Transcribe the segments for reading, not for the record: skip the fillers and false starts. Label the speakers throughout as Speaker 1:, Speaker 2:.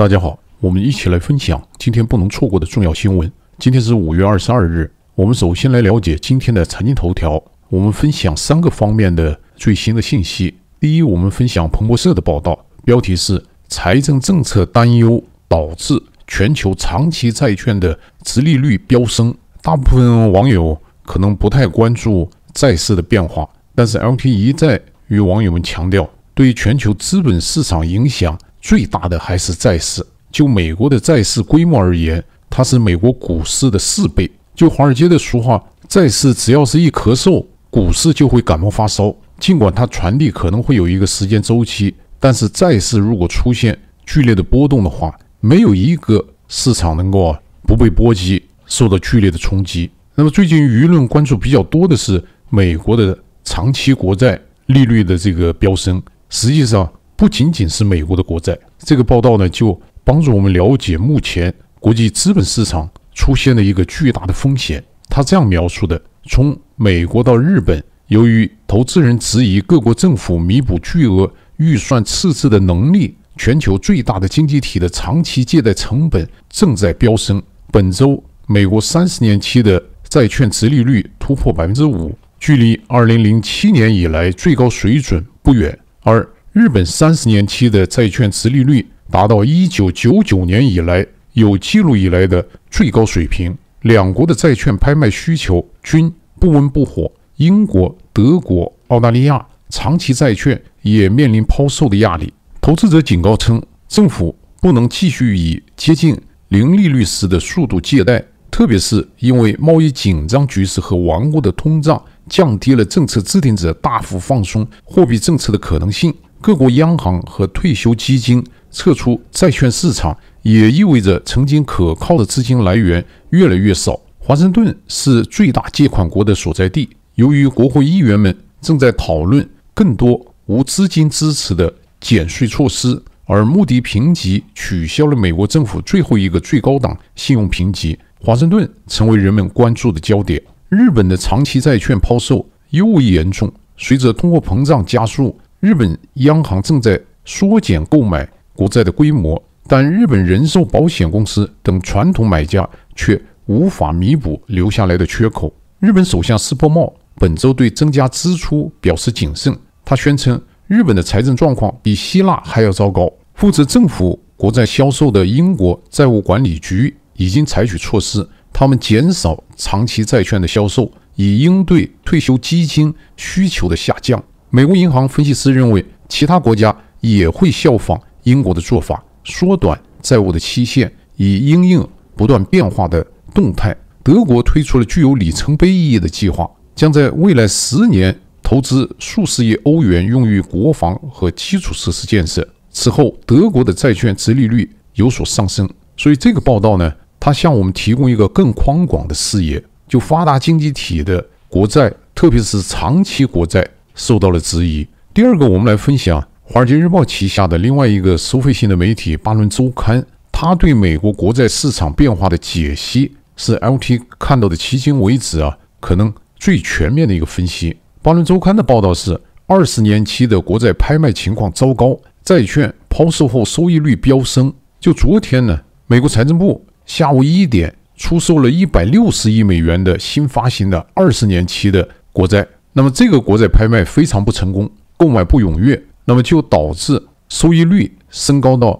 Speaker 1: 大家好，我们一起来分享今天不能错过的重要新闻。今天是5月22日，我们首先来了解今天的财经头条。我们分享3个方面的最新的信息。第一，我们分享彭博社的报道，标题是财政政策担忧导致全球长期债券的殖利率飙升。大部分网友可能不太关注债市的变化，但是 LT 一再与网友们强调，对全球资本市场影响最大的还是债市。就美国的债市规模而言，它是美国股市的4倍。就华尔街的俗话，债市只要是一咳嗽，股市就会感冒发烧。尽管它传递可能会有一个时间周期，但是债市如果出现剧烈的波动的话，没有一个市场能够不被波及，受到剧烈的冲击。那么最近舆论关注比较多的是美国的长期国债利率的这个飙升。实际上不仅仅是美国的国债，这个报道呢就帮助我们了解目前国际资本市场出现的一个巨大的风险。他这样描述的：从美国到日本，由于投资人质疑各国政府弥补巨额预算赤字的能力，全球最大的经济体的长期借贷成本正在飙升。本周，美国30年期的债券殖利率突破 5%， 距离2007年以来最高水准不远。而日本30年期的债券殖利率达到1999年以来有记录以来的最高水平。两国的债券拍卖需求均不温不火，英国、德国、澳大利亚长期债券也面临抛售的压力。投资者警告称，政府不能继续以接近零利率时的速度借贷，特别是因为贸易紧张局势和顽固的通胀降低了政策制定者大幅放松货币政策的可能性。各国央行和退休基金撤出债券市场，也意味着曾经可靠的资金来源越来越少。华盛顿是最大借款国的所在地，由于国会议员们正在讨论更多无资金支持的减税措施，而穆迪评级取消了美国政府最后一个最高档信用评级，华盛顿成为人们关注的焦点。日本的长期债券抛售尤为严重，随着通货膨胀加速，日本央行正在缩减购买国债的规模，但日本人寿保险公司等传统买家却无法弥补留下来的缺口。日本首相施破茂本周对增加支出表示谨慎，他宣称日本的财政状况比希腊还要糟糕。负责政府国债销售的英国债务管理局已经采取措施，他们减少长期债券的销售，以应对退休基金需求的下降。美国银行分析师认为，其他国家也会效仿英国的做法，缩短债务的期限，以因应不断变化的动态。德国推出了具有里程碑意义的计划，将在未来10年投资数十亿欧元用于国防和基础设施建设。此后，德国的债券殖利率有所上升。所以这个报道呢，它向我们提供一个更宽广的视野，就发达经济体的国债，特别是长期国债受到了质疑。第二个，我们来分享华尔街日报旗下的另外一个收费性的媒体巴伦周刊，它对美国国债市场变化的解析是 LT 看到的迄今为止可能最全面的一个分析。巴伦周刊的报道是，20年期的国债拍卖情况糟糕，债券抛售后收益率飙升。就昨天呢，美国财政部下午1点出售了160亿美元的新发行的20年期的国债。那么这个国债拍卖非常不成功，购买不踊跃，那么就导致收益率升高到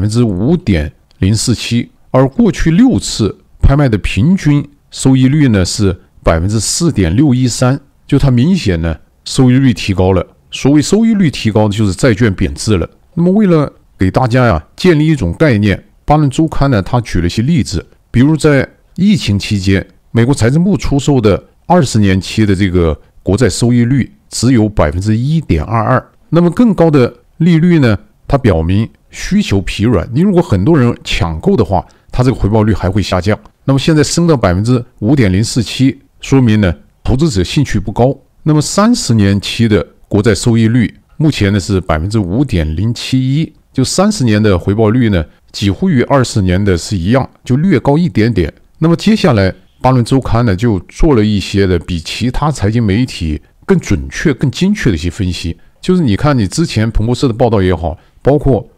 Speaker 1: 5.047%， 而过去6次拍卖的平均收益率呢是 4.613%， 就它明显呢收益率提高了。所谓收益率提高，就是债券贬值了。那么为了给大家建立一种概念，巴伦周刊呢他举了一些例子，比如在疫情期间，美国财政部出售的20年期的这个国债收益率只有 1.22%。 那么更高的利率呢，它表明需求疲软，你如果很多人抢购的话，它这个回报率还会下降。那么现在升到 5.047%， 说明呢投资者兴趣不高。那么30年期的国债收益率目前呢是 5.071%， 就30年的回报率呢几乎与20年的是一样，就略高一点点。那么接下来巴伦周刊呢就做了一些的比其他财经媒体更准确、更精确的一些分析。就是你看，你之前彭博社的报道也好，包括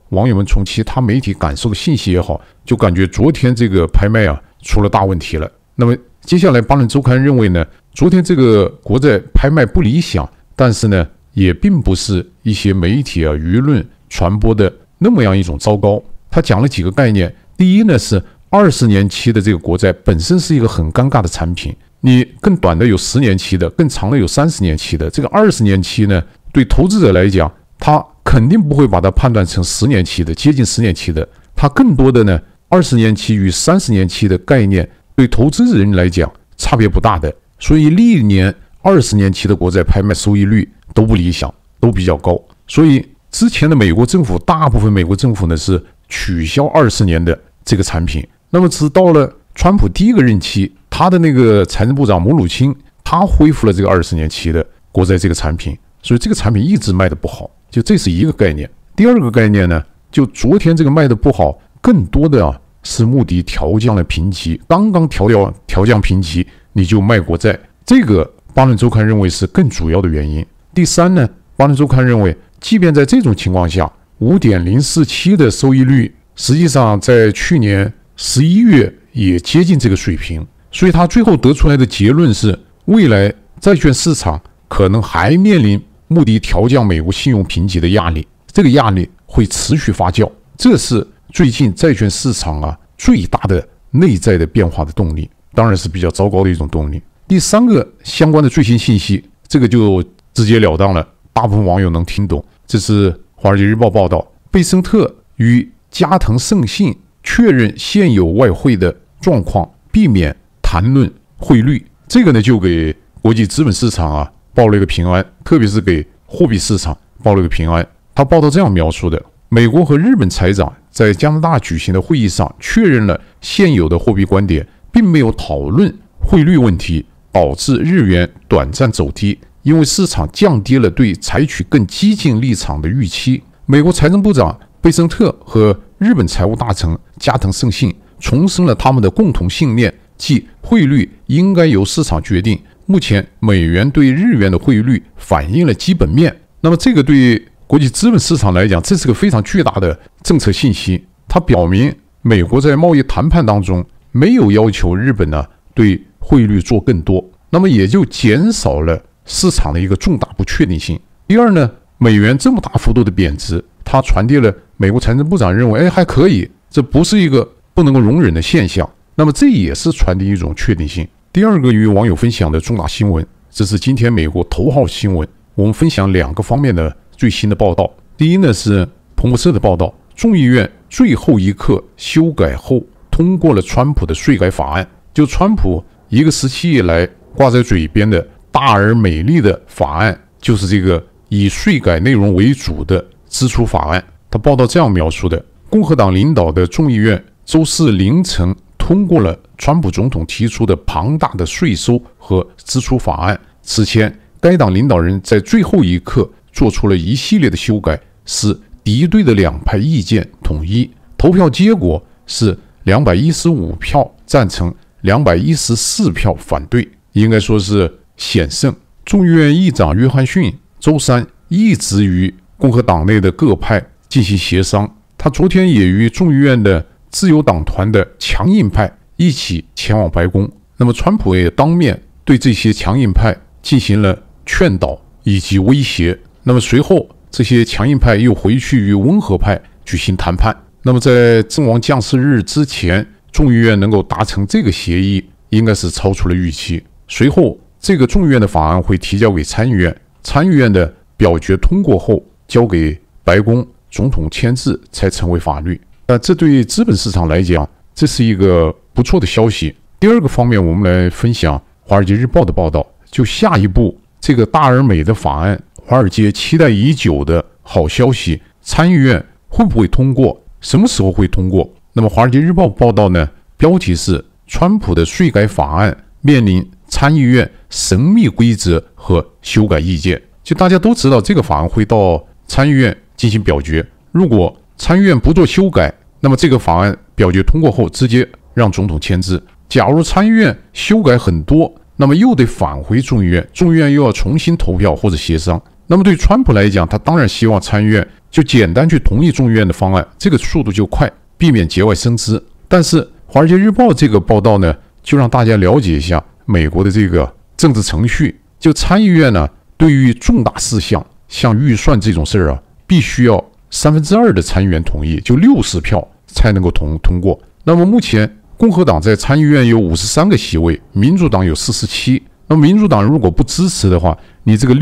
Speaker 1: 网友们从其他媒体感受的信息也好，就感觉昨天这个拍卖出了大问题了。那么接下来巴伦周刊认为呢，昨天这个国债拍卖不理想，但是呢也并不是一些媒体舆论传播的那么样一种糟糕。他讲了几个概念，第一呢是20年期的这个国债本身是一个很尴尬的产品，你更短的有10年期的，更长的有30年期的。这个20年期呢，对投资者来讲，他肯定不会把它判断成10年期的，接近10年期的。他更多的呢，20年期与30年期的概念，对投资人来讲差别不大的。所以历年20年期的国债拍卖收益率都不理想，都比较高。所以之前的美国政府，大部分美国政府呢是取消20年的这个产品。那么直到了川普第一个任期，他的那个财政部长姆努钦，他恢复了这个20年期的国债这个产品，所以这个产品一直卖的不好，就这是一个概念。第二个概念呢，就昨天这个卖的不好，更多的是目的调降了评级，刚刚调降评级你就卖国债，这个巴伦周刊认为是更主要的原因。第三呢，巴伦周刊认为，即便在这种情况下 5.047 的收益率，实际上在去年11月也接近这个水平，所以他最后得出来的结论是，未来债券市场可能还面临目的调降美国信用评级的压力，这个压力会持续发酵，这是最近债券市场最大的内在的变化的动力，当然是比较糟糕的一种动力。第三个相关的最新信息，这个就直截了当了，大部分网友能听懂。这是《华尔街日报》报道，贝森特与加藤胜信确认现有外汇的状况，避免谈论汇率。这个呢，就给国际资本市场报了一个平安，特别是给货币市场报了一个平安。他报道这样描述的：美国和日本财长在加拿大举行的会议上确认了现有的货币观点，并没有讨论汇率问题，导致日元短暂走低，因为市场降低了对采取更激进立场的预期。美国财政部长贝森特和日本财务大臣加藤胜信重申了他们的共同信念，即汇率应该由市场决定。目前美元对日元的汇率反映了基本面。那么这个对国际资本市场来讲，这是个非常巨大的政策信息。它表明美国在贸易谈判当中没有要求日本对汇率做更多，那么也就减少了市场的一个重大不确定性。第二呢，美元这么大幅度的贬值，它传递了美国财政部长认为还可以，这不是一个不能够容忍的现象，那么这也是传递一种确定性。第二个与网友分享的重大新闻，这是今天美国头号新闻，我们分享2个方面的最新的报道。第一呢是彭博社的报道，众议院最后一刻修改后通过了川普的税改法案。就川普一个时期以来挂在嘴边的大而美丽的法案，就是这个以税改内容为主的支出法案。他报道这样描述的：共和党领导的众议院周四凌晨通过了川普总统提出的庞大的税收和支出法案。此前该党领导人在最后一刻做出了一系列的修改，使敌对的两派意见统一。投票结果是215票赞成，214票反对，应该说是险胜。众议院议长约翰逊周三一直与共和党内的各派进行协商，他昨天也与众议院的自由党团的强硬派一起前往白宫。那么川普也当面对这些强硬派进行了劝导以及威胁。那么随后这些强硬派又回去与温和派举行谈判。那么在阵亡将士日之前，众议院能够达成这个协议，应该是超出了预期。随后这个众议院的法案会提交给参议院，参议院的表决通过后交给白宫总统签字才成为法律。这对资本市场来讲，这是一个不错的消息。第二个方面，我们来分享《华尔街日报》的报道，就下一步这个大而美的法案，华尔街期待已久的好消息，参议院会不会通过？什么时候会通过？那么《华尔街日报》报道呢，标题是川普的税改法案面临参议院神秘规则和修改意见。就大家都知道，这个法案会到参议院进行表决，如果参议院不做修改，那么这个法案表决通过后直接让总统签字。假如参议院修改很多，那么又得返回众议院，众议院又要重新投票或者协商。 那么对川普来讲，他当然希望参议院就简单去同意众议院的方案，这个速度就快，避免节外生枝。但是《华尔街日报》这个报道呢，就让大家了解一下美国的这个政治程序。就参议院呢，对于重大事项，像预算这种事儿啊，必须要2/3的参议员同意，就60票才能够通过。那么目前共和党在参议院有53个席位，民主党有47。那么民主党如果不支持的话，你这个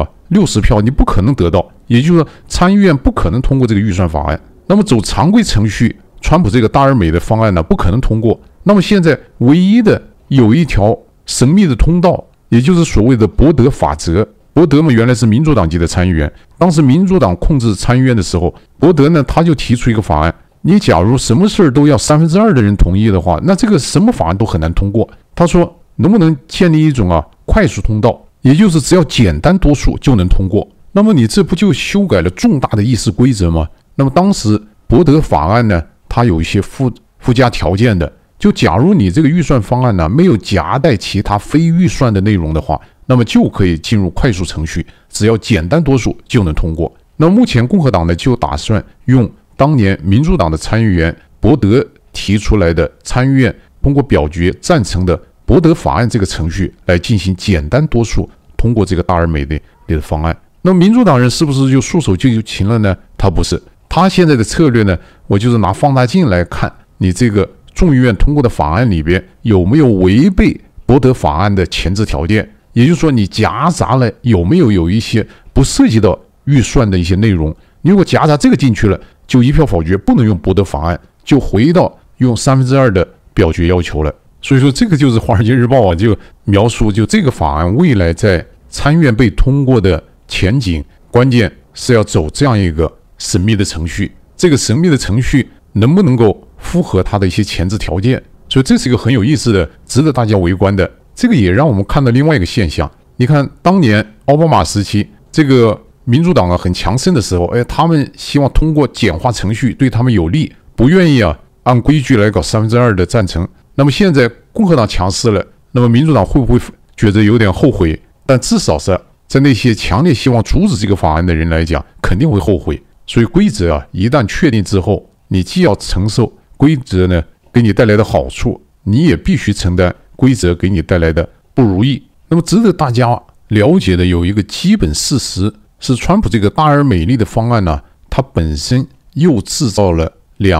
Speaker 1: 60票你不可能得到，也就是说参议院不可能通过这个预算法案。那么走常规程序，川普这个大而美的方案呢，不可能通过。那么现在唯一的有一条神秘的通道，也就是所谓的伯德法则。伯德嘛，原来是民主党籍的参议员，当时民主党控制参议院的时候，伯德呢他就提出一个法案，你假如什么事儿都要2/3的人同意的话，那这个什么法案都很难通过。他说能不能建立一种快速通道，也就是只要简单多数就能通过。那么你这不就修改了重大的议事规则吗？那么当时伯德法案呢，它有一些附加条件的，就假如你这个预算方案呢没有夹带其他非预算的内容的话，那么就可以进入快速程序，只要简单多数就能通过。那目前共和党呢就打算用当年民主党的参议员伯德提出来的参议院通过表决赞成的伯德法案这个程序来进行简单多数通过这个大而美的方案。那么民主党人是不是就束手就擒了呢？他不是，他现在的策略呢，我就是拿放大镜来看你这个众议院通过的法案里边有没有违背伯德法案的前置条件，也就是说你夹杂了有没有一些不涉及到预算的一些内容。你如果夹杂这个进去了，就一票否决，不能用伯德法案，就回到用2/3的表决要求了。所以说这个就是《华尔街日报》就描述就这个法案未来在参议院被通过的前景，关键是要走这样一个神秘的程序，这个神秘的程序能不能够符合它的一些前置条件。所以这是一个很有意思的，值得大家围观的。这个也让我们看到另外一个现象，你看当年奥巴马时期，这个民主党很强盛的时候，他们希望通过简化程序对他们有利，不愿意按规矩来搞2/3的赞成。那么现在共和党强势了，那么民主党会不会觉得有点后悔？但至少是在那些强烈希望阻止这个法案的人来讲，肯定会后悔。所以规则一旦确定之后，你既要承受规则呢给你带来的好处，你也必须承担规则给你带来的不如意。那么值得大家了解的有一个基本事实是，川普这个大而美丽的方案呢，它本身又制造了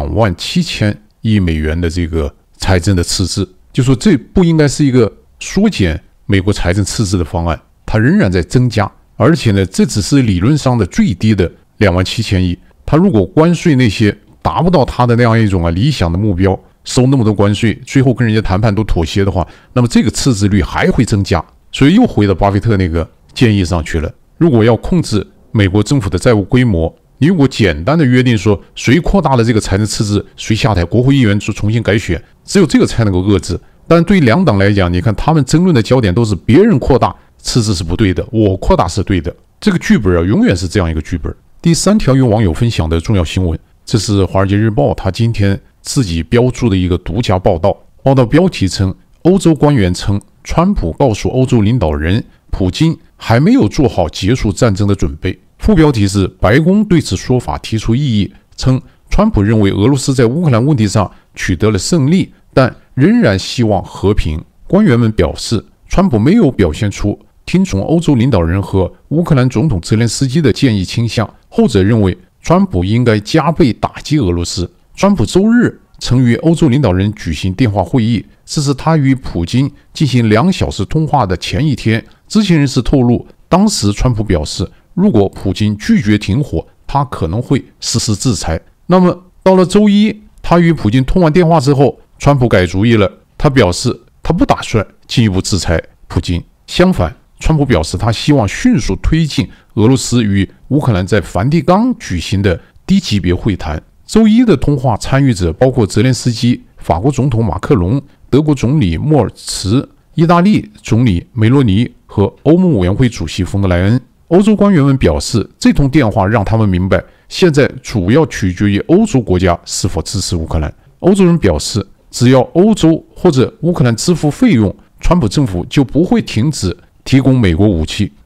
Speaker 1: 27000亿美元的这个财政的赤字，就说这不应该是一个缩减美国财政赤字的方案，它仍然在增加，而且呢，这只是理论上的最低的27000亿。它如果关税那些达不到它的那样一种理想的目标，收那么多关税，最后跟人家谈判都妥协的话，那么这个赤字率还会增加。所以又回到巴菲特那个建议上去了。如果要控制美国政府的债务规模，你如果简单的约定说谁扩大了这个财政赤字，谁下台，国会议员重新改选，只有这个才能够遏制。但对于两党来讲，你看他们争论的焦点都是别人扩大赤字是不对的，我扩大是对的。这个剧本永远是这样一个剧本。第3条有网友分享的重要新闻，这是《华尔街日报》他今天自己标注的一个独家报道。报道标题称，欧洲官员称，川普告诉欧洲领导人，普京还没有做好结束战争的准备。副标题是，白宫对此说法提出异议，称川普认为俄罗斯在乌克兰问题上取得了胜利，但仍然希望和平。官员们表示，川普没有表现出听从欧洲领导人和乌克兰总统泽连斯基的建议倾向，后者认为川普应该加倍打击俄罗斯。川普周日曾与欧洲领导人举行电话会议，这是他与普京进行2小时通话的前一天。知情人士透露，当时川普表示，如果普京拒绝停火，他可能会实施制裁。那么到了周一，他与普京通完电话之后，川普改主意了，他表示他不打算进一步制裁普京。相反，川普表示他希望迅速推进俄罗斯与乌克兰在梵蒂冈举行的低级别会谈。周一的通话参与者包括泽连斯基、法国总统马克龙、德国总理莫尔茨、意大利总理梅罗尼和欧盟委员会主席冯德莱恩。欧洲官员们表示，这通电话让他们明白，现在主要取决于欧洲国家是否支持乌克兰。欧洲人表示，只要欧洲或者乌克兰支付费用，川普政府就不会停止提供美国武器。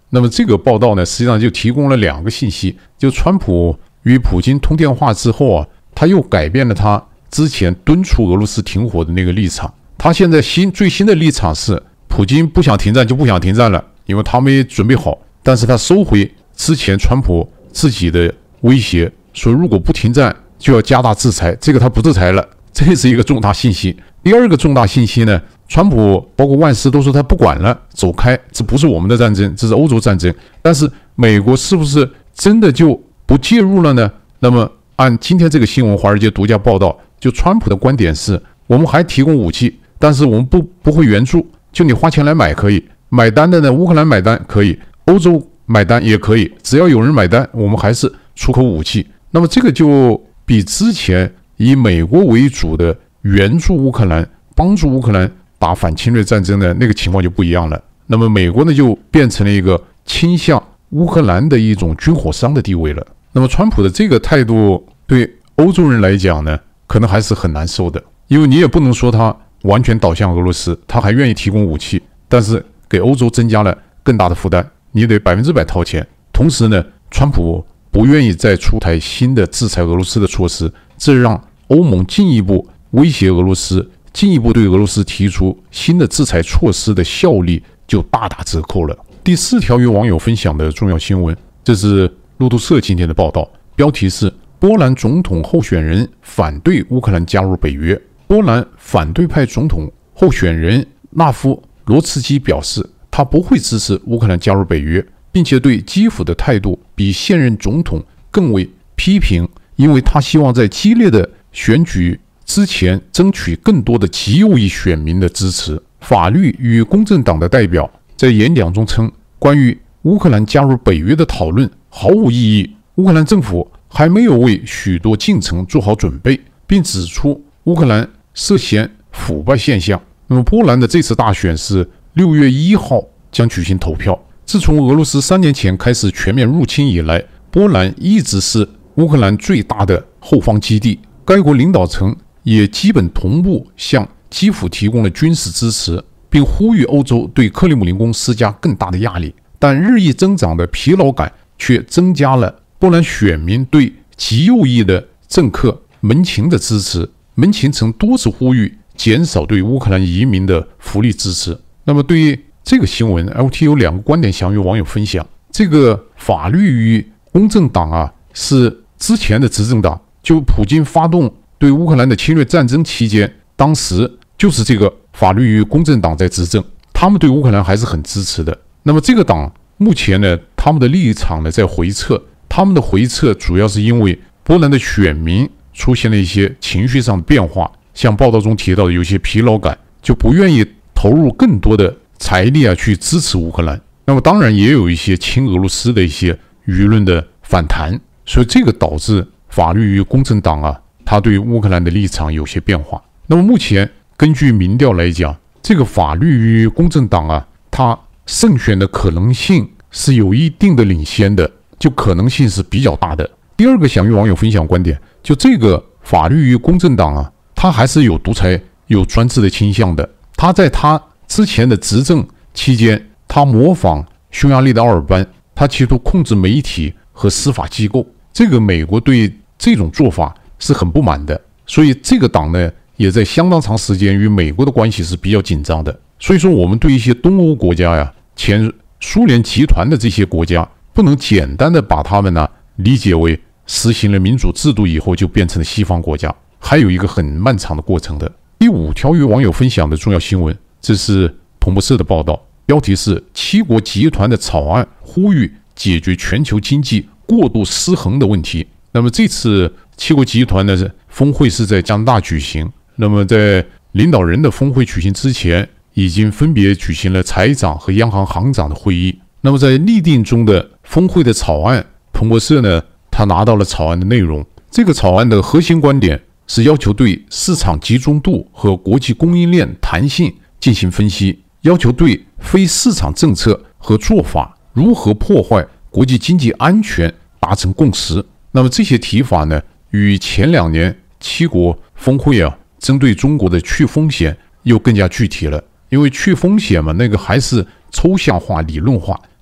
Speaker 1: 那么这个报道呢，实际上就提供了2个信息，就川普与普京通电话之后啊，他又改变了他之前敦促俄罗斯停火的那个立场。他现在最新的立场是，普京不想停战就不想停战了，因为他没准备好。但是他收回之前川普自己的威胁，说如果不停战就要加大制裁，这个他不制裁了，这是一个重大信息。第2个重大信息呢，川普包括万斯都说他不管了，走开，这不是我们的战争，这是欧洲战争。但是美国是不是真的就不介入了呢？那么按今天这个新闻，华尔街独家报道，就川普的观点是，我们还提供武器，但是我们不会援助，就你花钱来买可以，买单的呢，乌克兰买单可以，欧洲买单也可以，只要有人买单，我们还是出口武器。那么这个就比之前以美国为主的援助乌克兰、帮助乌克兰打反侵略战争的那个情况就不一样了。那么美国呢，就变成了一个倾向乌克兰的一种军火商的地位了。那么川普的这个态度对欧洲人来讲呢，可能还是很难受的，因为你也不能说他完全倒向俄罗斯，他还愿意提供武器，但是给欧洲增加了更大的负担，你得100%掏钱。同时呢，川普不愿意再出台新的制裁俄罗斯的措施，这让欧盟进一步威胁俄罗斯，进一步对俄罗斯提出新的制裁措施的效力就大打折扣了。第4条与网友分享的重要新闻，这是路透社今天的报道，标题是波兰总统候选人反对乌克兰加入北约。波兰反对派总统候选人纳夫罗茨基表示，他不会支持乌克兰加入北约，并且对基辅的态度比现任总统更为批评，因为他希望在激烈的选举之前争取更多的极右翼选民的支持。法律与公正党的代表在演讲中称，关于乌克兰加入北约的讨论毫无意义，乌克兰政府还没有为许多进程做好准备，并指出乌克兰涉嫌腐败现象。那么波兰的这次大选是6月1号将举行投票。自从俄罗斯3年前开始全面入侵以来，波兰一直是乌克兰最大的后方基地。该国领导层也基本同步向基辅提供了军事支持，并呼吁欧洲对克里姆林宫施加更大的压力。但日益增长的疲劳感却增加了波兰选民对极右翼的政客门琴的支持。门琴曾多次呼吁减少对乌克兰移民的福利支持。那么对于这个新闻 ，LT 有2个观点想与网友分享。这个法律与公正党啊，是之前的执政党，就普京发动对乌克兰的侵略战争期间，当时就是这个法律与公正党在执政，他们对乌克兰还是很支持的。那么这个党目前呢，他们的立场呢在回撤，他们的回撤主要是因为波兰的选民出现了一些情绪上的变化，像报道中提到的有些疲劳感，就不愿意投入更多的财力去支持乌克兰。那么当然也有一些亲俄罗斯的一些舆论的反弹，所以这个导致法律与公正党啊，他对乌克兰的立场有些变化。那么目前根据民调来讲，这个法律与公正党啊，它胜选的可能性是有一定的领先的，就可能性是比较大的。第2个想与网友分享观点，就这个法律与公正党啊，它还是有独裁、有专制的倾向的。他在他之前的执政期间，他模仿匈牙利的奥尔班，他企图控制媒体和司法机构。这个美国对这种做法是很不满的，所以这个党呢，也在相当长时间与美国的关系是比较紧张的。所以说，我们对一些东欧国家呀、前苏联集团的这些国家，不能简单的把他们理解为实行了民主制度以后就变成了西方国家，还有一个很漫长的过程的。第5条与网友分享的重要新闻，这是彭博社的报道，标题是7国集团的草案呼吁解决全球经济过度失衡的问题。那么这次7国集团的峰会是在加拿大举行，那么在领导人的峰会举行之前，已经分别举行了财长和央行行长的会议。那么在拟定中的峰会的草案，彭博社呢，他拿到了草案的内容。这个草案的核心观点是要求对市场集中度和国际供应链弹性进行分析，要求对非市场政策和做法如何破坏国际经济安全达成共识。那么这些提法呢，与前2年7国峰会针对中国的去风险又更加具体了。因为去风险嘛，那个还是抽象化、理论化，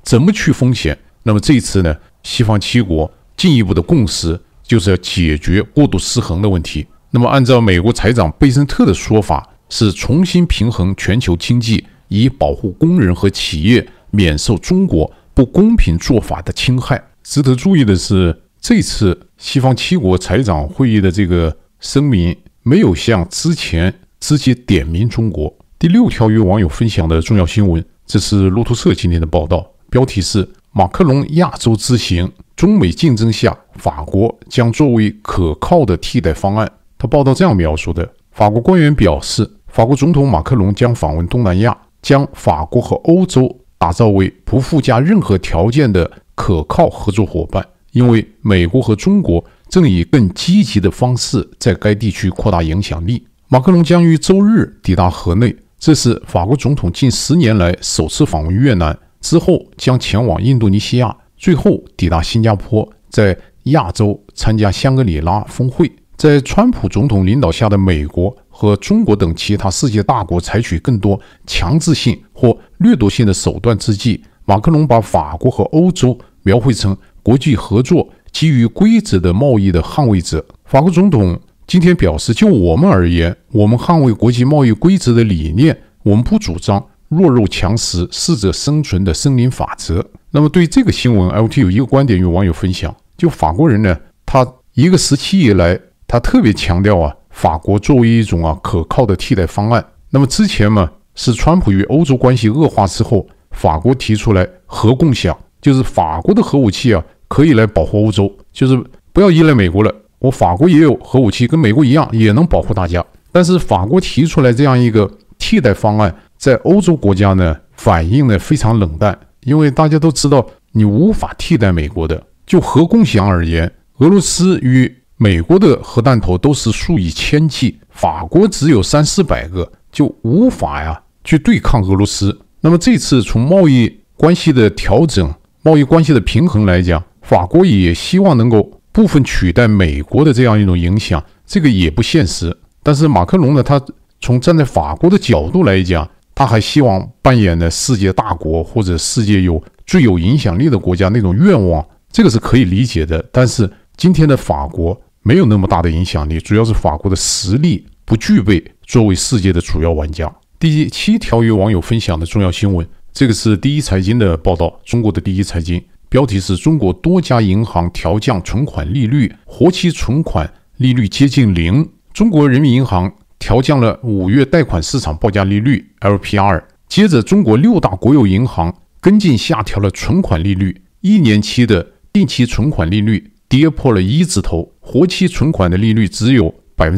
Speaker 1: 怎么去风险？那么这一次呢，西方7国进一步的共识就是要解决过度失衡的问题。那么按照美国财长贝森特的说法，是重新平衡全球经济，以保护工人和企业免受中国不公平做法的侵害。值得注意的是，这次西方7国财长会议的这个声明没有像之前直接点名中国。第6条与网友分享的重要新闻，这是路透社今天的报道，标题是马克龙亚洲之行，中美竞争下法国将作为可靠的替代方案。他报道这样描述的，法国官员表示，法国总统马克龙将访问东南亚，将法国和欧洲打造为不附加任何条件的可靠合作伙伴，因为美国和中国正以更积极的方式在该地区扩大影响力。马克龙将于周日抵达河内，这是法国总统近10年来首次访问越南，之后将前往印度尼西亚，最后抵达新加坡，在亚洲参加香格里拉峰会。在川普总统领导下的美国和中国等其他世界大国采取更多强制性或掠夺性的手段之际，马克龙把法国和欧洲描绘成国际合作基于规则的贸易的捍卫者。法国总统今天表示，就我们而言，我们捍卫国际贸易规则的理念，我们不主张弱肉强食、适者生存的森林法则。那么对这个新闻 ，LT 有一个观点与网友分享，就法国人呢，他一个时期以来，他特别强调法国作为一种可靠的替代方案。那么之前嘛，是川普与欧洲关系恶化之后，法国提出来核共享，就是法国的核武器可以来保护欧洲，就是不要依赖美国了，我法国也有核武器，跟美国一样也能保护大家。但是法国提出来这样一个替代方案，在欧洲国家呢反应呢非常冷淡，因为大家都知道你无法替代美国的。就核共享而言，俄罗斯与美国的核弹头都是数以千计，法国只有300-400个，就无法去对抗俄罗斯。那么这次从贸易关系的调整、贸易关系的平衡来讲，法国也希望能够部分取代美国的这样一种影响，这个也不现实。但是马克龙呢，他从站在法国的角度来讲，他还希望扮演呢世界大国或者世界最有影响力的国家那种愿望，这个是可以理解的。但是今天的法国没有那么大的影响力，主要是法国的实力不具备作为世界的主要玩家。第7条与网友分享的重要新闻，这个是第一财经的报道，中国的第一财经，标题是中国多家银行调降存款利率，活期存款利率接近0。中国人民银行调降了5月贷款市场报价利率 LPR， 接着中国6大国有银行跟进下调了存款利率，1年期的定期存款利率跌破了1字头，活期存款的利率只有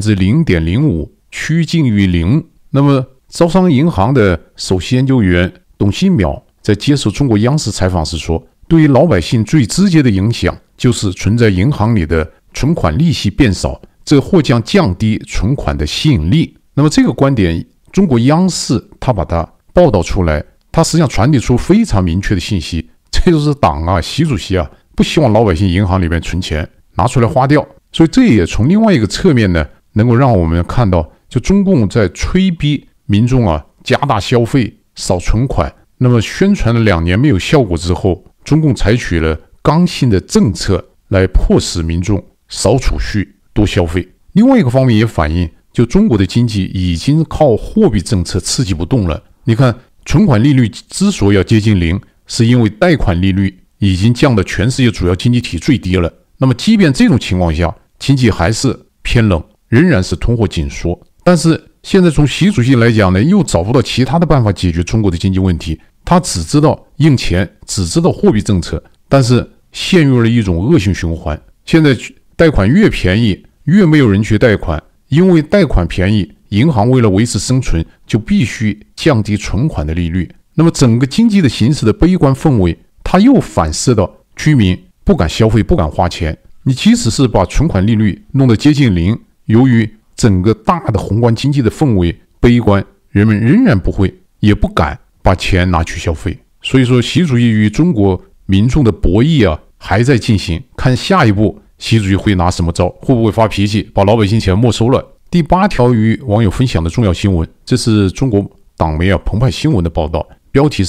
Speaker 1: 0.05%， 趋近于0。那么招商银行的首席研究员董希淼在接受中国央视采访时说，对于老百姓最直接的影响就是存在银行里的存款利息变少，这或将降低存款的吸引力。那么这个观点，中国央视他把它报道出来，它实际上传递出非常明确的信息，这就是党习主席不希望老百姓银行里面存钱拿出来花掉。所以这也从另外一个侧面呢，能够让我们看到，就中共在催逼民众加大消费、少存款。那么宣传了2年没有效果之后，中共采取了刚性的政策来迫使民众少储蓄、多消费。另外一个方面也反映，就中国的经济已经靠货币政策刺激不动了。你看，存款利率之所以要接近0，是因为贷款利率已经降到全世界主要经济体最低了。那么即便这种情况下，经济还是偏冷，仍然是通货紧缩。但是现在从习主席来讲呢，又找不到其他的办法解决中国的经济问题，他只知道印钱，只知道货币政策，但是陷入了一种恶性循环。现在贷款越便宜，越没有人去贷款，因为贷款便宜，银行为了维持生存，就必须降低存款的利率。那么整个经济的形势的悲观氛围，它又反射到居民不敢消费、不敢花钱。你即使是把存款利率弄得接近0，由于整个大的宏观经济的氛围悲观，人们仍然不会也不敢把钱拿去消费。所以说，习主席与中国民众的博弈还在进行，看下一步习主席会拿什么招，会不会发脾气把老百姓钱没收了。第8条与网友分享的重要新闻，这是中国党媒澎湃新闻的报道，标题是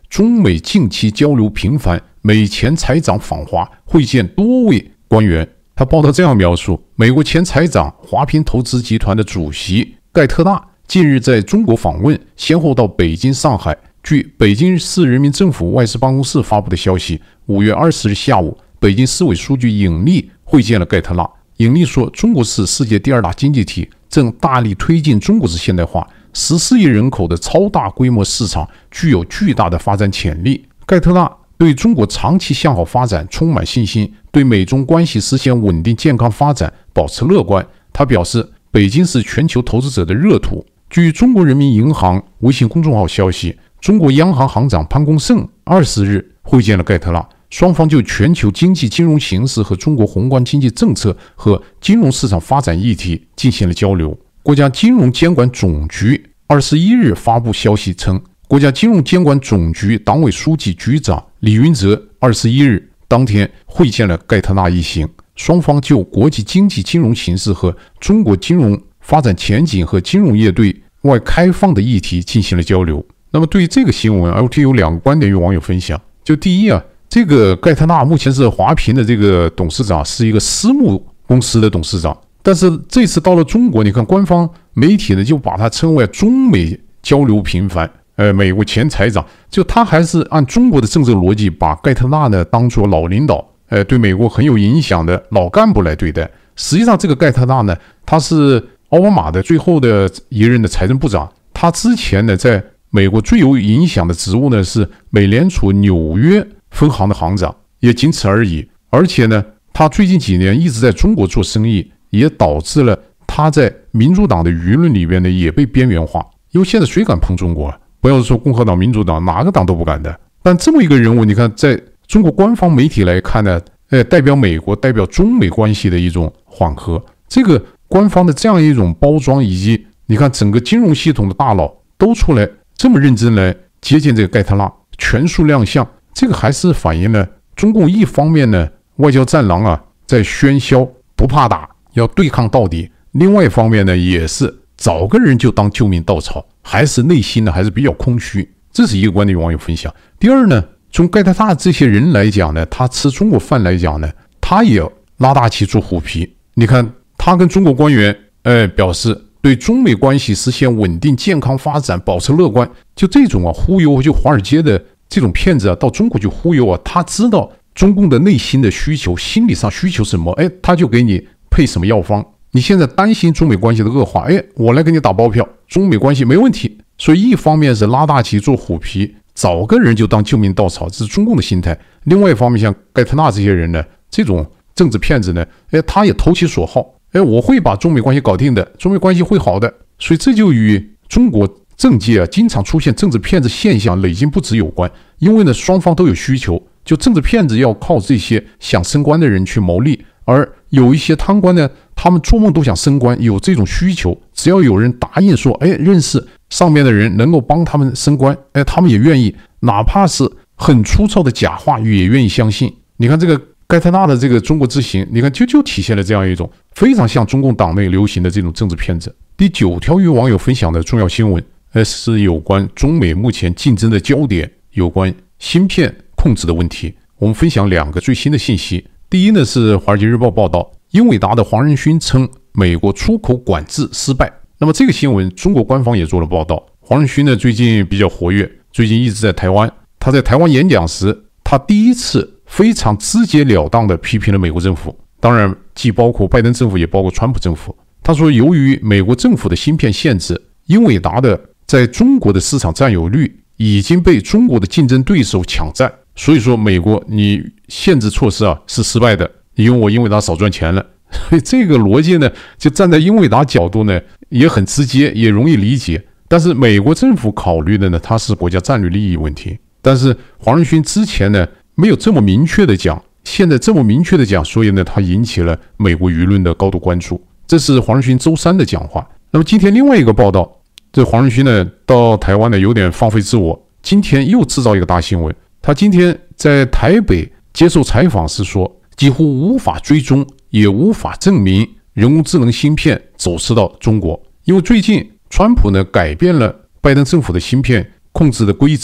Speaker 1: 中美近期交流频繁，美前财长访华会见多位官员。他报道这样描述：美国前财长华平投资集团的主席盖特纳近日在中国访问，先后到北京、上海。据北京市人民政府外事办公室发布的消息，5月20日下午，北京市委书记尹力会见了盖特纳。尹力说，中国是世界第2大经济体，正大力推进中国式现代化，14亿人口的超大规模市场具有巨大的发展潜力。盖特纳对中国长期向好发展充满信心，对美中关系实现稳定健康发展保持乐观。他表示，北京是全球投资者的热土。据中国人民银行微信公众号消息，中国央行行长潘功胜20日会见了盖特纳，双方就全球经济金融形势和中国宏观经济政策和金融市场发展议题进行了交流。国家金融监管总局21日发布消息称，国家金融监管总局党委书记局长李云泽21日当天会见了盖特纳一行，双方就国际经济金融形势和中国金融发展前景和金融业对外开放的议题进行了交流。那么对于这个新闻 ，LT 有2个观点与网友分享。就第一啊，这个盖特纳目前是华平的这个董事长，是一个私募公司的董事长。但是这次到了中国，你看官方媒体呢就把他称为中美交流频繁，美国前财长，就他还是按中国的政治逻辑，把盖特纳呢当作老领导，对美国很有影响的老干部来对待。实际上这个盖特纳呢，他是奥巴马的最后的一任的财政部长，他之前呢在美国最有影响的职务呢是美联储纽约分行的行长，也仅此而已。而且呢，他最近几年一直在中国做生意，也导致了他在民主党的舆论里边呢也被边缘化。因为现在谁敢碰中国啊？不要说共和党、民主党，哪个党都不敢的。但这么一个人物，你看在中国官方媒体来看呢，代表美国、代表中美关系的一种缓和。这个官方的这样一种包装，以及你看整个金融系统的大佬都出来这么认真来接见这个盖特纳，全数亮相，这个还是反映了中共一方面呢外交战狼啊在喧嚣，不怕打，要对抗到底；另外一方面呢也是找个人就当救命稻草，还是内心呢还是比较空虚。这是一个观点，网友分享。第二呢，从盖特纳这些人来讲呢，他吃中国饭来讲呢，他也拉大旗做虎皮。你看他跟中国官员表示对中美关系实现稳定健康发展保持乐观，就这种啊忽悠，就华尔街的这种骗子啊到中国去忽悠啊，他知道中共的内心的需求，心理上需求什么，他就给你配什么药方。你现在担心中美关系的恶化，我来给你打包票，中美关系没问题。所以一方面是拉大旗做虎皮，找个人就当救命稻草，这是中共的心态；另外一方面，像盖特纳这些人呢，这种政治骗子呢，他也投其所好，我会把中美关系搞定的，中美关系会好的。所以这就与中国政界啊经常出现政治骗子现象累进不止有关。因为呢双方都有需求，就政治骗子要靠这些想升官的人去谋利，而有一些贪官呢，他们做梦都想升官，有这种需求，只要有人答应说认识上面的人能够帮他们升官，他们也愿意，哪怕是很粗糙的假话语也愿意相信。你看这个盖特纳的这个中国之行，你看就体现了这样一种非常像中共党内流行的这种政治骗子。第9条与网友分享的重要新闻是有关中美目前竞争的焦点，有关芯片控制的问题。我们分享2个最新的信息。第一呢是华尔街日报报道，英伟达的黄仁勋称美国出口管制失败。那么这个新闻中国官方也做了报道。黄仁勋呢最近比较活跃，最近一直在台湾。他在台湾演讲时，他第一次非常直截了当地批评了美国政府，当然既包括拜登政府也包括川普政府。他说，由于美国政府的芯片限制，英伟达的在中国的市场占有率已经被中国的竞争对手抢占，所以说美国你限制措施是失败的，因为我英伟达少赚钱了。所以这个逻辑呢，就站在英伟达角度呢也很直接，也容易理解。但是美国政府考虑的呢，它是国家战略利益问题。但是黄仁勋之前呢没有这么明确的讲，现在这么明确的讲，所以呢他引起了美国舆论的高度关注。这是黄仁勋周3的讲话。那么今天另外一个报道，这黄仁勋呢到台湾呢有点放飞自我，今天又制造一个大新闻。他今天在台北接受采访时说，几乎无法追踪也无法证明人工智能芯片走私到中国，因为最近川普呢改变了拜登政府的芯片控制的规则，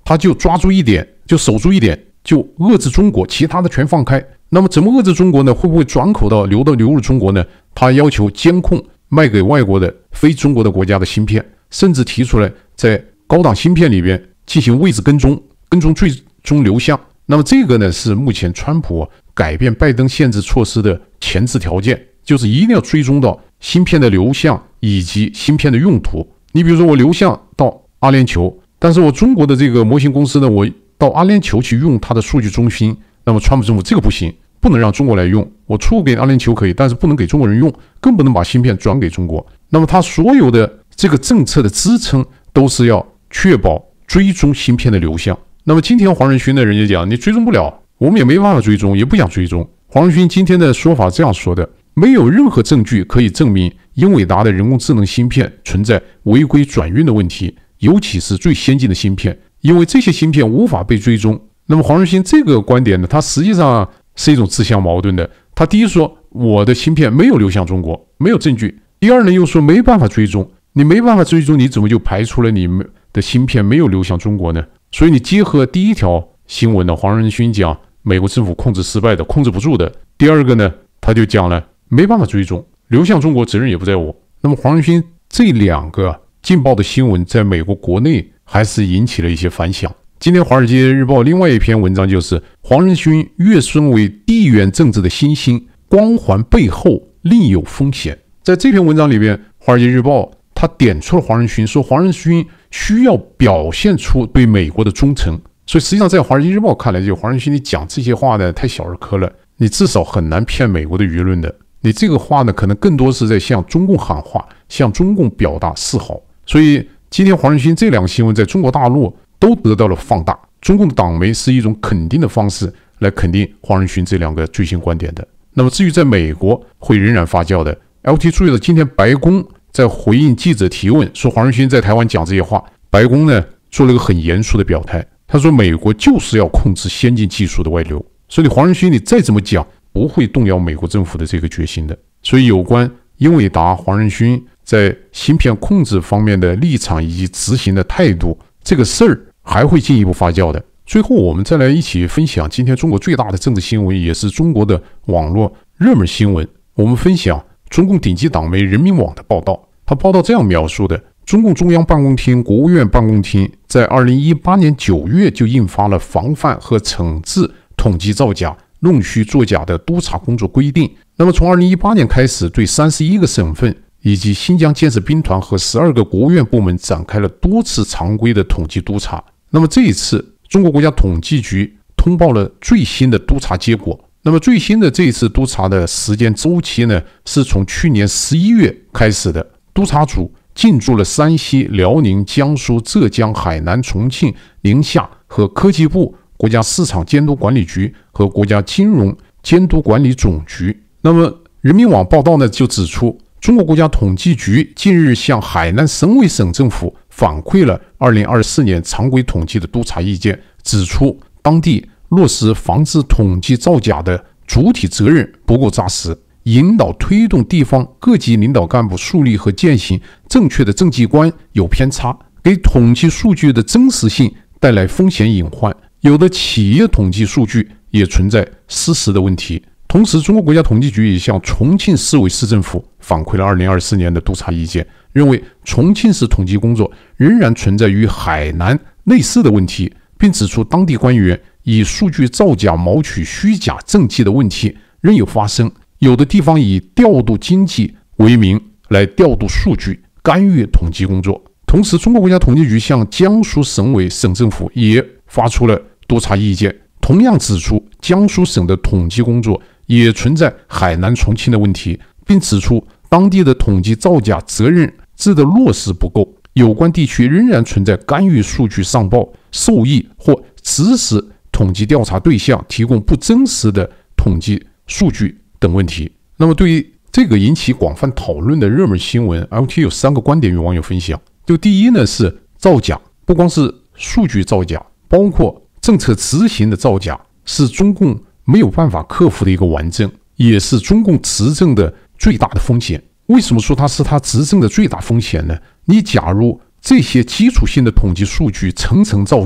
Speaker 1: 他就抓住一点，就守住一点，就遏制中国，其他的全放开。那么怎么遏制中国呢？会不会转口到流入中国呢？他要求监控卖给外国的非中国的国家的芯片，甚至提出来在高档芯片里边进行位置跟踪最终流向。那么这个呢是目前川普改变拜登限制措施的前置条件，就是一定要追踪到芯片的流向以及芯片的用途。你比如说我流向到阿联酋，但是我中国的这个模型公司呢，我到阿联酋去用它的数据中心，那么川普政府这个不行，不能让中国来用，我出给阿联酋可以，但是不能给中国人用，更不能把芯片转给中国。那么他所有的这个政策的支撑都是要确保追踪芯片的流向。那么今天黄仁勋呢，人家讲你追踪不了，我们也没办法追踪，也不想追踪。黄仁勋今天的说法这样说的：没有任何证据可以证明英伟达的人工智能芯片存在违规转运的问题，尤其是最先进的芯片，因为这些芯片无法被追踪。那么黄仁勋这个观点呢，他实际上是一种自相矛盾的。他第一说我的芯片没有流向中国，没有证据；第二呢又说没办法追踪，你没办法追踪，你怎么就排除了你们的芯片没有流向中国呢？所以你结合第一条新闻呢，黄仁勋讲美国政府控制失败的，控制不住的；第二个呢，他就讲了没办法追踪，流向中国责任也不在我。那么黄仁勋这两个劲爆的新闻在美国国内还是引起了一些反响。今天《华尔街日报》另外一篇文章就是黄仁勋跃升为地缘政治的新星，光环背后另有风险。在这篇文章里边，《华尔街日报》他点出了黄仁勋，说黄仁勋需要表现出对美国的忠诚。所以实际上在《华尔街日报》看来，就黄仁勋你讲这些话呢太小儿科了，你至少很难骗美国的舆论的。你这个话呢可能更多是在向中共喊话，向中共表达示好。所以今天黄仁勋这两个新闻在中国大陆都得到了放大，中共的党媒是一种肯定的方式来肯定黄仁勋这两个最新观点的。那么至于在美国会仍然发酵的， LT 注意到今天白宫在回应记者提问，说黄仁勋在台湾讲这些话，白宫呢做了一个很严肃的表态，他说美国就是要控制先进技术的外流，所以黄仁勋你再怎么讲不会动摇美国政府的这个决心的。所以有关英伟达黄仁勋在芯片控制方面的立场以及执行的态度，这个事儿还会进一步发酵的。最后我们再来一起分享今天中国最大的政治新闻，也是中国的网络热门新闻。我们分享中共顶级党媒人民网的报道，他报道这样描述的：中共中央办公厅、国务院办公厅在2018年9月就印发了防范和惩治统计造假、弄虚作假的督查工作规定。那么从2018年开始，对31个省份以及新疆建设兵团和12个国务院部门展开了多次常规的统计督查。那么这一次中国国家统计局通报了最新的督查结果。那么最新的这一次督查的时间周期呢，是从去年11月开始的。督查组进驻了山西、辽宁、江苏、浙江、海南、重庆、宁夏和科技部、国家市场监督管理局和国家金融监督管理总局。那么人民网报道呢就指出，中国国家统计局近日向海南省委省政府反馈了2024年常规统计的督查意见，指出当地落实防治统计造假的主体责任不够扎实，引导推动地方各级领导干部树立和践行正确的政绩观有偏差，给统计数据的真实性带来风险隐患。有的企业统计数据也存在失实的问题。同时，中国国家统计局也向重庆市委市政府反馈了2024年的督查意见，认为重庆市统计工作仍然存在与海南类似的问题，并指出当地官员以数据造假、谋取虚假政绩的问题仍有发生，有的地方以调度经济为名来调度数据，干预统计工作。同时，中国国家统计局向江苏省委省政府也发出了督查意见，同样指出江苏省的统计工作也存在海南、重庆的问题，并指出当地的统计造假责任制的落实不够，有关地区仍然存在干预数据上报、授意或指使统计调查对象提供不真实的统计数据等问题。那么对于这个引起广泛讨论的热门新闻， LT 有3个观点与网友分享。就第一呢，是造假不光是数据造假，包括政策执行的造假，是中共没有办法克服的一个顽症，也是中共执政的最大的风险。为什么说它是他执政的最大风险呢？你假如这些基础性的统计数据层层造假，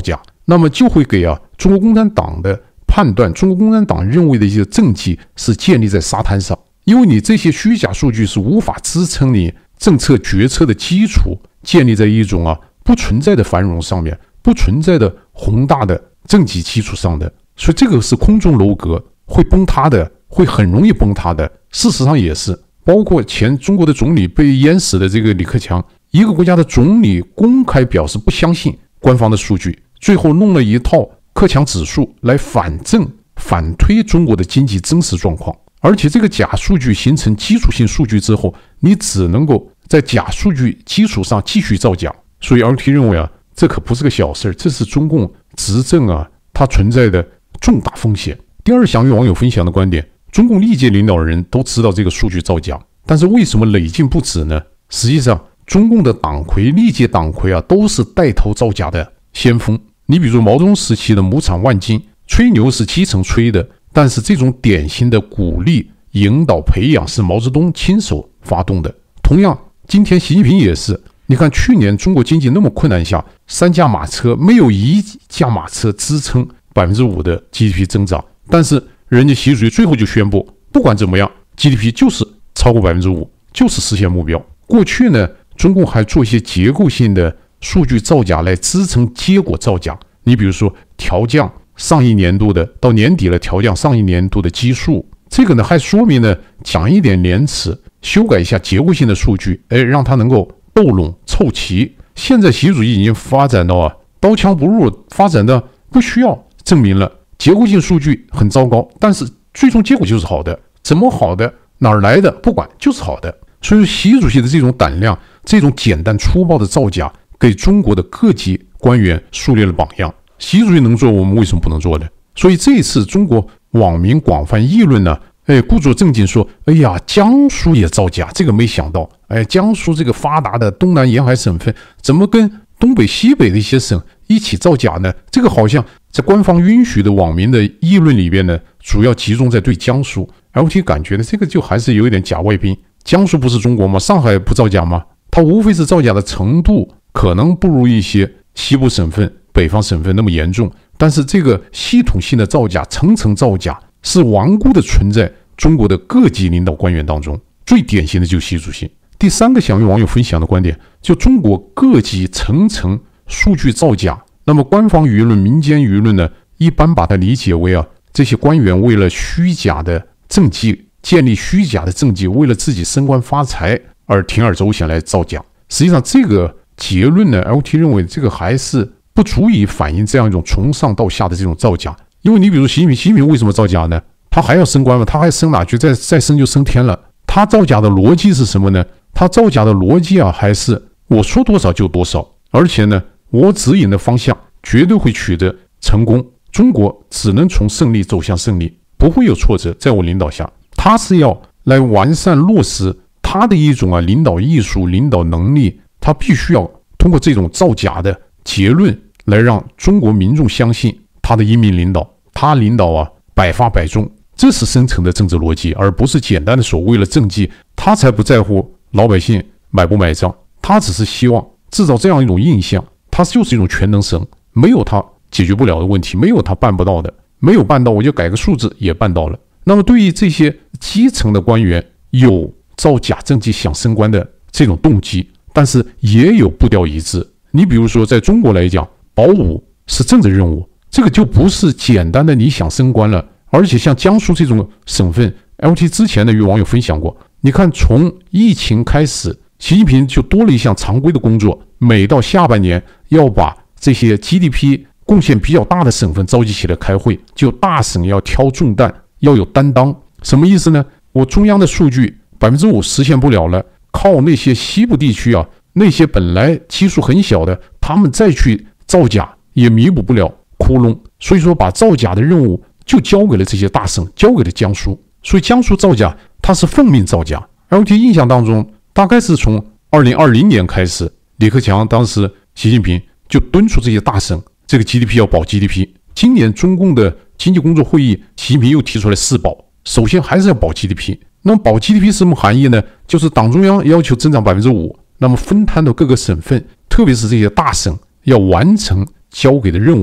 Speaker 1: 那么就会给中国共产党的判断，中国共产党认为的一些政绩是建立在沙滩上，因为你这些虚假数据是无法支撑你政策决策的基础，建立在一种不存在的繁荣上面，不存在的宏大的政绩基础上的，所以这个是空中楼阁，会崩塌的，会很容易崩塌的。事实上也是，包括前中国的总理被淹死的这个李克强，一个国家的总理公开表示不相信官方的数据，最后弄了一套克强指数来反证反推中国的经济真实状况，而且这个假数据形成基础性数据之后，你只能够在假数据基础上继续造假。所以 LT 认为这可不是个小事，这是中共执政它存在的重大风险。第二项与网友分享的观点，中共历届领导人都知道这个数据造假，但是为什么累进不止呢？实际上中共的党魁历届党魁都是带头造假的先锋。你比如毛泽东时期的亩产万斤，吹牛是基层吹的，但是这种典型的鼓励引导培养是毛泽东亲手发动的。同样今天习近平也是，你看去年中国经济那么困难下，3驾马车没有一驾马车支撑 5% 的 GDP 增长，但是人家习主席最后就宣布，不管怎么样 GDP 就是超过 5%， 就是实现目标。过去呢，中共还做一些结构性的数据造假来支撑结果造假，你比如说调降上一年度的，到年底了调降上一年度的基数，这个呢还说明呢讲一点廉耻，修改一下结构性的数据，让它能够斗拢凑齐。现在习主席已经发展到刀枪不入，发展的不需要证明了结构性数据很糟糕，但是最终结果就是好的，怎么好的哪儿来的不管，就是好的。所以习主席的这种胆量，这种简单粗暴的造假，给中国的各级官员树立了榜样。习主席能做，我们为什么不能做呢？所以这一次中国网民广泛议论呢，故作正经说，哎呀，江苏也造假，这个没想到，江苏这个发达的东南沿海省份，怎么跟东北西北的一些省一起造假呢？这个好像在官方允许的网民的议论里边呢，主要集中在对江苏。LT 感觉呢，这个就还是有一点假外宾。江苏不是中国吗？上海不造假吗？它无非是造假的程度可能不如一些西部省份、北方省份那么严重，但是这个系统性的造假、层层造假是顽固的存在中国的各级领导官员当中，最典型的就是习主席。第三个想与网友分享的观点，就中国各级层层数据造假，那么官方舆论、民间舆论呢，一般把它理解为这些官员为了虚假的政绩，建立虚假的政绩，为了自己升官发财而铤而走险来造假。实际上这个结论呢 ，LT 认为这个还是不足以反映这样一种从上到下的这种造假。因为你比如习近平为什么造假呢？他还要升官吗？他还升哪去？再升就升天了。他造假的逻辑是什么呢？他造假的逻辑还是我说多少就多少，而且呢，我指引的方向绝对会取得成功。中国只能从胜利走向胜利，不会有挫折。在我领导下，他是要来完善落实他的一种领导艺术、领导能力，他必须要通过这种造假的结论来让中国民众相信他的英明领导，他领导百发百中，这是深层的政治逻辑，而不是简单的说为了政绩，他才不在乎老百姓买不买账，他只是希望制造这样一种印象，他就是一种全能神，没有他解决不了的问题，没有他办不到的，没有办到我就改个数字也办到了。那么对于这些基层的官员，有造假政绩想升官的这种动机，但是也有步调一致。你比如说在中国来讲，保五是政治任务，这个就不是简单的你想升官了。而且像江苏这种省份， LT 之前呢与网友分享过，你看从疫情开始，习近平就多了一项常规的工作，每到下半年要把这些 GDP 贡献比较大的省份召集起来开会，就大省要挑重担，要有担当。什么意思呢？我中央的数据 5% 实现不了了，靠那些西部地区那些本来基数很小的，他们再去造假也弥补不了窟窿，所以说把造假的任务就交给了这些大省，交给了江苏。所以江苏造假它是奉命造假。LT 印象当中大概是从2020年开始，李克强当时习近平就敦促这些大省这个 GDP 要保 GDP。 今年中共的经济工作会议，习近平又提出来4保，首先还是要保 GDP。 那么保 GDP 是什么含义呢？就是党中央要求增长 5%， 那么分摊到各个省份，特别是这些大省要完成交给的任务。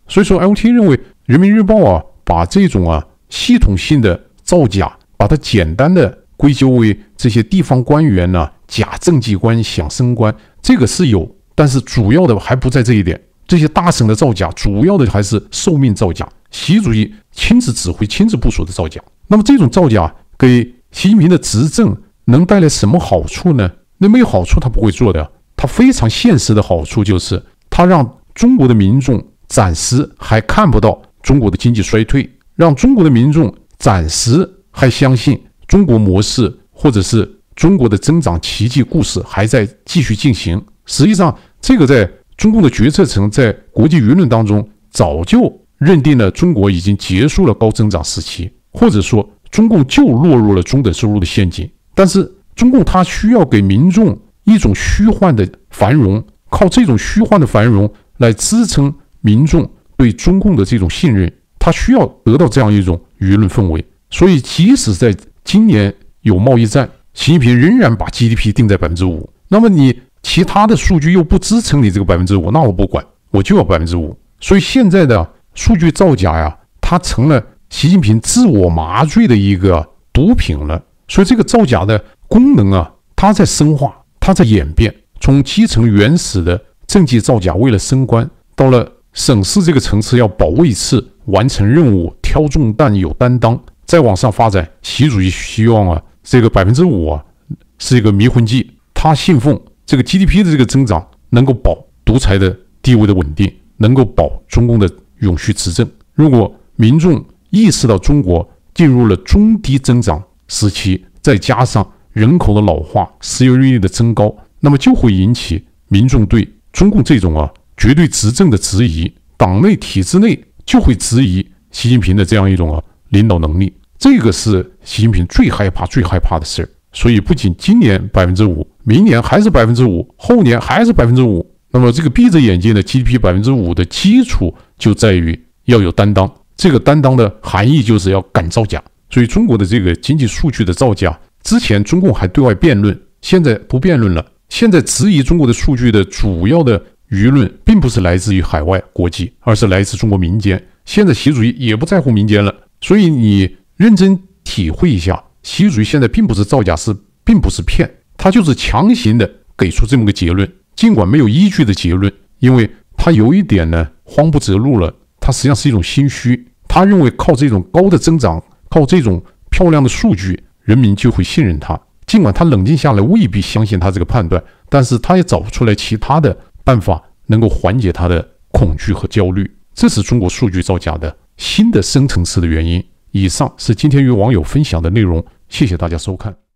Speaker 1: 所以说 LT 认为人民日报啊把这种系统性的造假，把它简单的归咎为这些地方官员假政绩官想升官，这个是有，但是主要的还不在这一点。这些大省的造假，主要的还是受命造假，习主席亲自指挥、亲自部署的造假。那么这种造假给习近平的执政能带来什么好处呢？那没有好处他不会做的。他非常现实的好处就是，他让中国的民众暂时还看不到中国的经济衰退，让中国的民众暂时还相信中国模式或者是中国的增长奇迹故事还在继续进行。实际上，这个在中共的决策层在国际舆论当中早就认定了中国已经结束了高增长时期，或者说中共就落入了中等收入的陷阱。但是中共它需要给民众一种虚幻的繁荣，靠这种虚幻的繁荣来支撑民众对中共的这种信任，它需要得到这样一种舆论氛围。所以即使在今年有贸易战，习近平仍然把 GDP 定在 5%， 那么你其他的数据又不支撑你这个 5%， 那我不管，我就要 5%。 所以现在的数据造假呀，它成了习近平自我麻醉的一个毒品了。所以这个造假的功能它在深化，它在演变，从基层原始的政绩造假为了升官，到了省市这个层次要保位次、完成任务、挑重担、有担当，再往上发展。习主席希望这个 5% 是一个迷魂剂，他信奉这个 GDP 的这个增长能够保独裁的地位的稳定，能够保中共的永续执政。如果民众意识到中国进入了中低增长时期，再加上人口的老化、失业率的增高，那么就会引起民众对中共这种绝对执政的质疑，党内体制内就会质疑习近平的这样一种领导能力。这个是习近平最害怕的事儿。所以不仅今年 5%， 明年还是 5%， 后年还是 5%。 那么这个闭着眼睛的 GDP 5% 的基础就在于要有担当，这个担当的含义就是要敢造假。所以中国的这个经济数据的造假，之前中共还对外辩论，现在不辩论了。现在质疑中国的数据的主要的舆论并不是来自于海外国际，而是来自中国民间。现在习主席也不在乎民间了。所以你认真体会一下，习主席现在并不是造假，并不是骗，他就是强行的给出这么个结论，尽管没有依据的结论，因为他有一点慌不择路了，他实际上是一种心虚。他认为靠这种高的增长，靠这种漂亮的数据，人民就会信任他。尽管他冷静下来未必相信他这个判断，但是他也找不出来其他的办法能够缓解他的恐惧和焦虑。这是中国数据造假的新的深层次的原因。以上是今天与网友分享的内容，谢谢大家收看。